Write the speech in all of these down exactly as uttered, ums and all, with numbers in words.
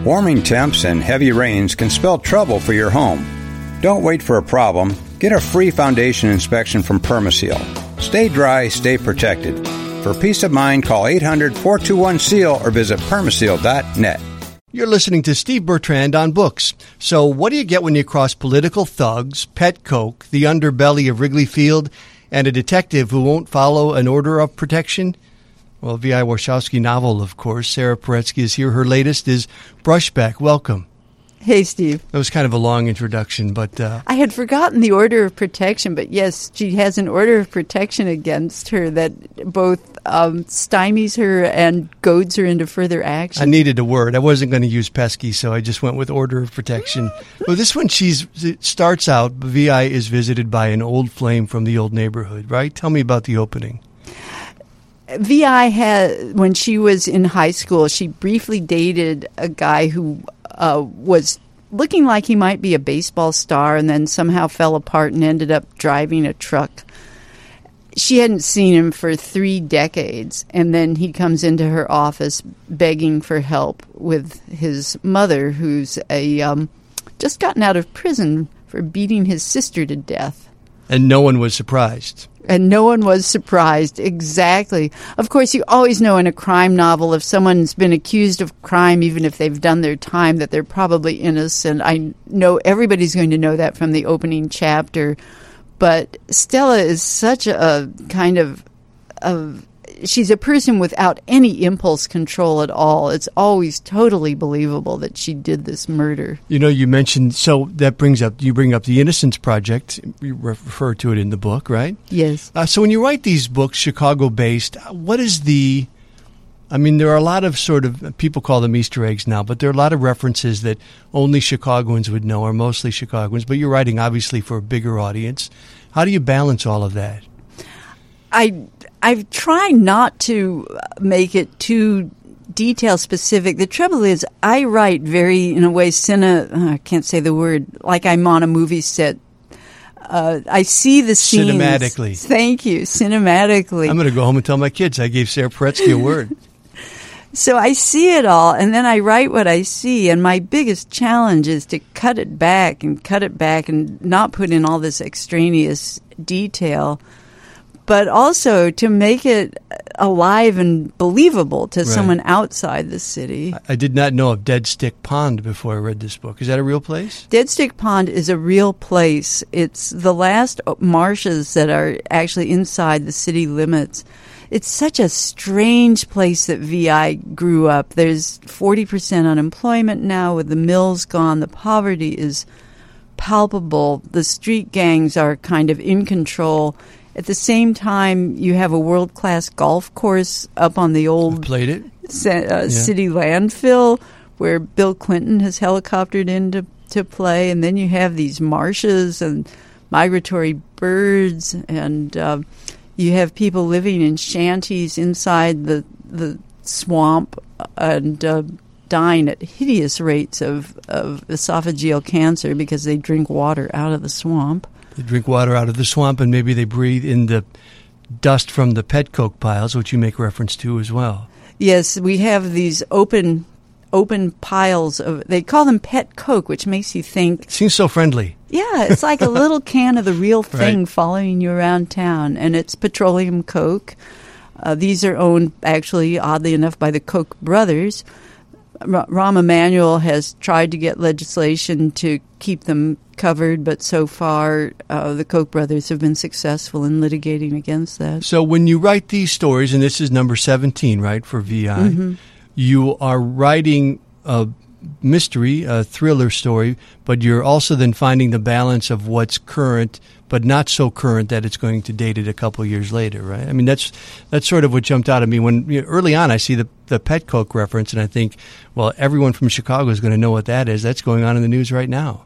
Warming temps and heavy rains can spell trouble for your home. Don't wait for a problem. Get a free foundation inspection from Permaseal. Stay dry, stay protected. For peace of mind, call eight hundred, four two one, S E A L or visit permaseal dot net. You're listening to Steve Bertrand on Books. So what do you get when you cross political thugs, pet Coke, the underbelly of Wrigley Field, and a detective who won't follow an order of protection? Well, V I Warshawski novel, of course. Sarah Paretsky is here. Her latest is Brushback. Welcome. Hey, Steve. That was kind of a long introduction, but... Uh, I had forgotten the order of protection, but yes, she has an order of protection against her that both um, stymies her and goads her into further action. I needed a word. I wasn't going to use pesky, so I just went with order of protection. Well, this one, she's it starts out, V I is visited by an old flame from the old neighborhood, right? Tell me about the opening. V I had, when she was in high school, she briefly dated a guy who uh, was looking like he might be a baseball star and then somehow fell apart and ended up driving a truck. She hadn't seen him for three decades, and then he comes into her office begging for help with his mother, who's a um, just gotten out of prison for beating his sister to death. And no one was surprised. And no one was surprised. Exactly. Of course, you always know in a crime novel if someone's been accused of crime, even if they've done their time, that they're probably innocent. I know everybody's going to know that from the opening chapter. But Stella is such a kind of, of she's a person without any impulse control at all. It's always totally believable that she did this murder. You know, you mentioned, so that brings up, you bring up the Innocence Project. You refer to it in the book, right? Yes. Uh, so when you write these books, Chicago-based, what is the, I mean, there are a lot of sort of, people call them Easter eggs now, but there are a lot of references that only Chicagoans would know, or mostly Chicagoans, but you're writing obviously for a bigger audience. How do you balance all of that? I I try not to make it too detail specific. The trouble is, I write very, in a way, cine, uh, I can't say the word, like I'm on a movie set. Uh, I see the scenes. Cinematically. Thank you, cinematically. I'm going to go home and tell my kids I gave Sarah Paretsky a word. So I see it all, and then I write what I see, and my biggest challenge is to cut it back and cut it back and not put in all this extraneous detail, but also to make it alive and believable to right. someone outside the city. I did not know of Dead Stick Pond before I read this book. Is that a real place? Dead Stick Pond is a real place. It's the last marshes that are actually inside the city limits. It's such a strange place that V I grew up. There's forty percent unemployment now with the mills gone. The poverty is palpable. The street gangs are kind of in control. At the same time, you have a world-class golf course up on the old I've played it. C- uh, yeah. city landfill where Bill Clinton has helicoptered in to, to play. And then you have these marshes and migratory birds, and uh, you have people living in shanties inside the, the swamp and uh, dying at hideous rates of, of esophageal cancer because they drink water out of the swamp. They drink water out of the swamp, and maybe they breathe in the dust from the pet Coke piles, which you make reference to as well. Yes, we have these open open piles of, they call them pet Coke, which makes you think. It seems so friendly. Yeah, it's like a little can of the real thing right. following you around town, and it's petroleum Coke. Uh, these are owned, actually, oddly enough, by the Koch brothers. R- Rahm Emanuel has tried to get legislation to keep them covered, but so far uh, the Koch brothers have been successful in litigating against that. So when you write these stories, and this is number seventeen, right, for V I, mm-hmm. you are writing a mystery, a thriller story, but you're also then finding the balance of what's current, but not so current that it's going to date it a couple of years later, right? I mean, that's that's sort of what jumped out at me when you know, early on I see the the pet Coke reference, and I think, well, everyone from Chicago is going to know what that is. That's going on in the news right now.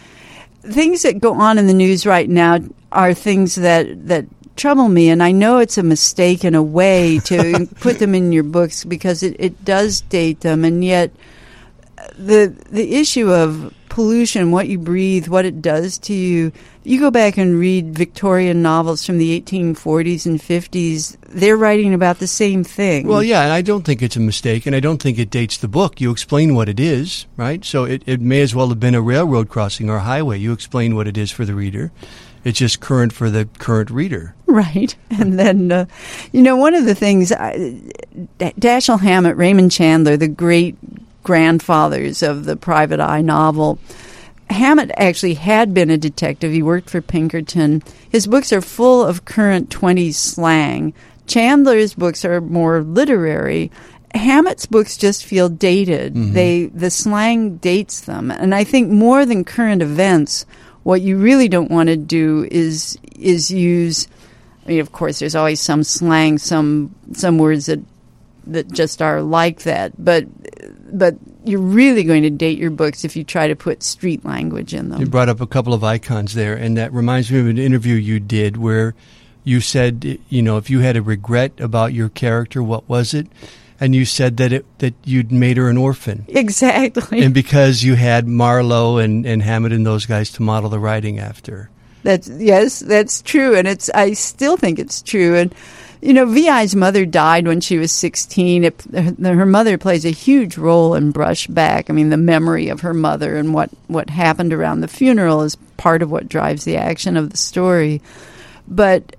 Things that go on in the news right now are things that that trouble me, and I know it's a mistake in a way to put them in your books because it, it does date them, and yet the the issue of pollution, what you breathe, what it does to you. You go back and read Victorian novels from the eighteen forties and fifties, they're writing about the same thing. Well, yeah, and I don't think it's a mistake, and I don't think it dates the book. You explain what it is, right? So it, it may as well have been a railroad crossing or a highway. You explain what it is for the reader. It's just current for the current reader. Right. And then, uh, you know, one of the things, uh, Dashiell Hammett, Raymond Chandler, the great grandfathers of the private eye novel, Hammett actually had been a detective. He worked for Pinkerton. His books are full of current twenties slang. Chandler's books are more literary. Hammett's books just feel dated. Mm-hmm. They the slang dates them. And I think more than current events, what you really don't want to do is is use, I mean, of course, there's always some slang, some some words that that just are like that. But but you're really going to date your books if you try to put street language in them. You brought up a couple of icons there, and that reminds me of an interview you did where you said, you know, if you had a regret about your character, what was it? And you said that it that you'd made her an orphan. Exactly. And because you had Marlowe and, and Hammett and those guys to model the writing after. That's yes, that's true, and it's I still think it's true. And you know, V I's mother died when she was sixteen. It, her mother plays a huge role in Brushback. I mean, the memory of her mother and what, what happened around the funeral is part of what drives the action of the story. But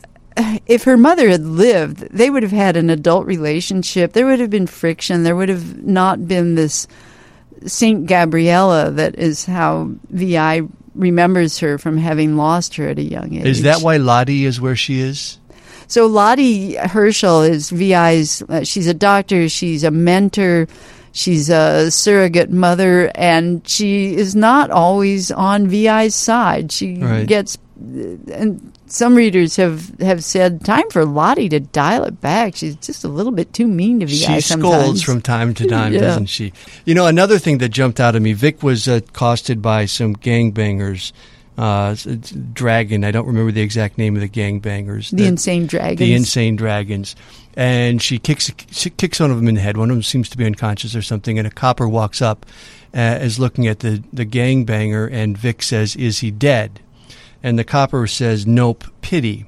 if her mother had lived, they would have had an adult relationship. There would have been friction. There would have not been this Saint Gabriella that is how V I remembers her from having lost her at a young age. Is that why Lottie is where she is? So Lottie Herschel is V I's, uh, she's a doctor, she's a mentor, she's a surrogate mother, and she is not always on V I's side. She right. gets, and some readers have, have said, time for Lottie to dial it back. She's just a little bit too mean to V I she sometimes. She scolds from time to time, yeah. doesn't she? You know, another thing that jumped out at me, Vic was uh, accosted by some gangbangers. Uh, Dragon, I don't remember the exact name of the gangbangers. The, the Insane Dragons. The Insane Dragons. And she kicks she kicks one of them in the head. One of them seems to be unconscious or something, and a copper walks up, uh, is looking at the, the gangbanger, and Vic says, "Is he dead?" And the copper says, "Nope, pity."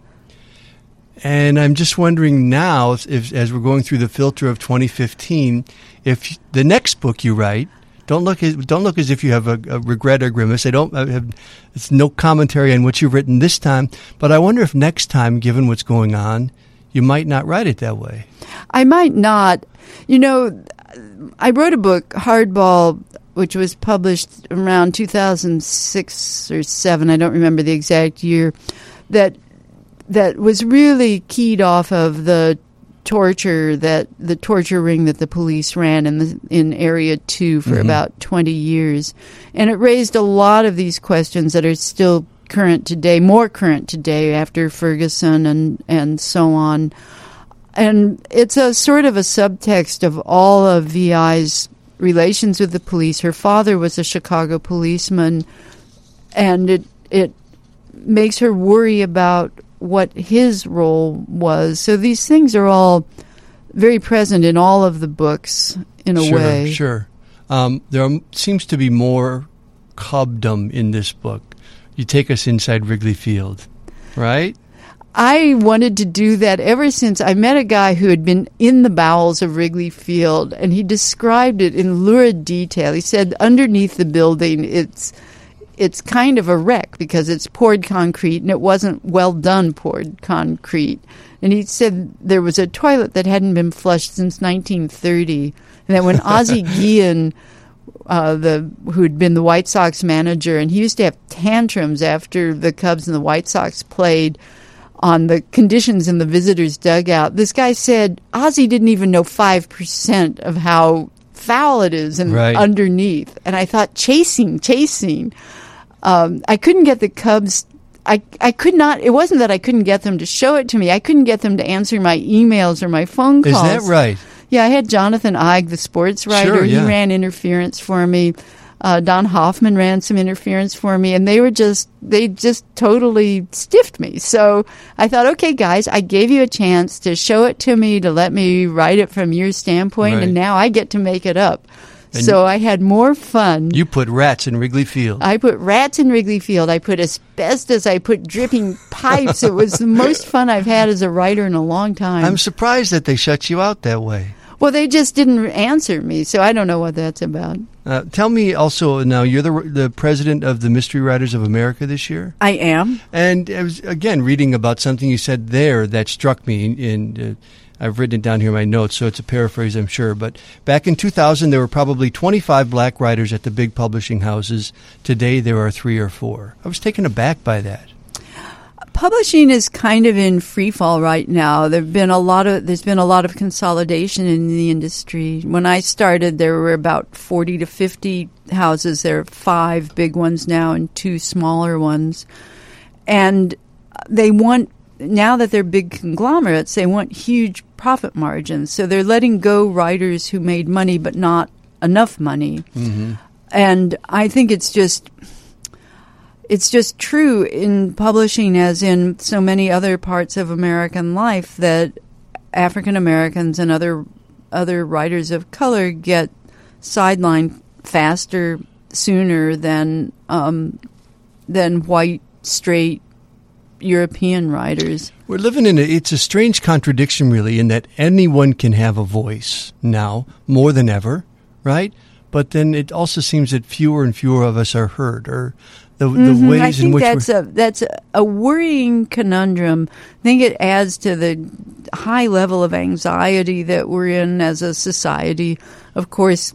And I'm just wondering now, if, if as we're going through the filter of twenty fifteen, if the next book you write, Don't look as don't look as if you have a, a regret or grimace. I don't I have. It's no commentary on what you've written this time. But I wonder if next time, given what's going on, you might not write it that way. I might not. You know, I wrote a book, Hardball, which was published around two thousand six or seven. I don't remember the exact year. That that was really keyed off of the torture that the torture ring that the police ran in the in Area Two for mm-hmm. about twenty years, and it raised a lot of these questions that are still current today, more current today after Ferguson and and so on. And it's a sort of a subtext of all of V I's relations with the police. Her father was a Chicago policeman, and it it makes her worry about what his role was. So these things are all very present in all of the books in a sure, way. Sure. Um, there are, seems to be more cubdom in this book. You take us inside Wrigley Field, right? I wanted to do that ever since I met a guy who had been in the bowels of Wrigley Field, and he described it in lurid detail. He said underneath the building, it's It's kind of a wreck because it's poured concrete, and it wasn't well done poured concrete. And he said there was a toilet that hadn't been flushed since nineteen thirty, and that when Ozzie Guillen, uh, the who had been the White Sox manager, and he used to have tantrums after the Cubs and the White Sox played on the conditions in the visitors' dugout. This guy said Ozzie didn't even know five percent of how foul it is and right. underneath. And I thought, chasing, chasing. Um, I couldn't get the Cubs. I I could not. It wasn't that I couldn't get them to show it to me. I couldn't get them to answer my emails or my phone calls. Is that right? Yeah, I had Jonathan Eig, the sports writer. Sure, yeah. He ran interference for me. Uh, Don Hoffman ran some interference for me, and they were just they just totally stiffed me. So I thought, okay, guys, I gave you a chance to show it to me, to let me write it from your standpoint, right. and now I get to make it up. And so I had more fun. You put rats in Wrigley Field. I put rats in Wrigley Field. I put asbestos. I put dripping pipes. It was the most fun I've had as a writer in a long time. I'm surprised that they shut you out that way. Well, they just didn't answer me, so I don't know what that's about. Uh, tell me also, now you're the the president of the Mystery Writers of America this year? I am. And I was, again, reading about something you said there that struck me, and uh, I've written it down here in my notes, so it's a paraphrase, I'm sure. But back in two thousand, there were probably twenty-five black writers at the big publishing houses. Today, there are three or four. I was taken aback by that. Publishing is kind of in free fall right now. There've been a lot of there's been a lot of consolidation in the industry. When I started, there were about forty to fifty houses. There are five big ones now and two smaller ones. And they want, now that they're big conglomerates, they want huge profit margins. So they're letting go writers who made money but not enough money. Mm-hmm. And I think it's just It's just true in publishing, as in so many other parts of American life, that African Americans and other other writers of color get sidelined faster, sooner than um, than white, straight European writers. We're living in a, it's a strange contradiction, really, in that anyone can have a voice now, more than ever, right? But then it also seems that fewer and fewer of us are heard, or the, the mm-hmm. ways I think in which that's we're... a that's a, a worrying conundrum. I think it adds to the high level of anxiety that we're in as a society. Of course,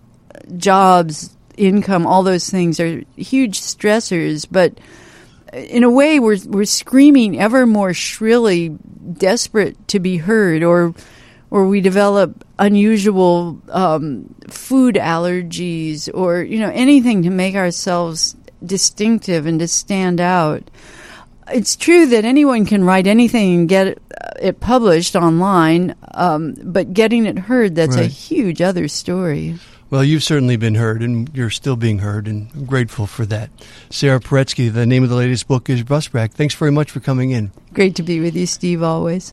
jobs, income, all those things are huge stressors, but in a way, we're we're screaming ever more shrilly, desperate to be heard, or or we develop unusual um, food allergies, or you know anything to make ourselves distinctive and to stand out. It's true that anyone can write anything and get it, it published online, um, but getting it heard, that's right. a huge other story. Well, you've certainly been heard, and you're still being heard, and I'm grateful for that. Sarah Paretsky, the name of the latest book is Busbrack. Thanks very much for coming in. Great to be with you, Steve, always.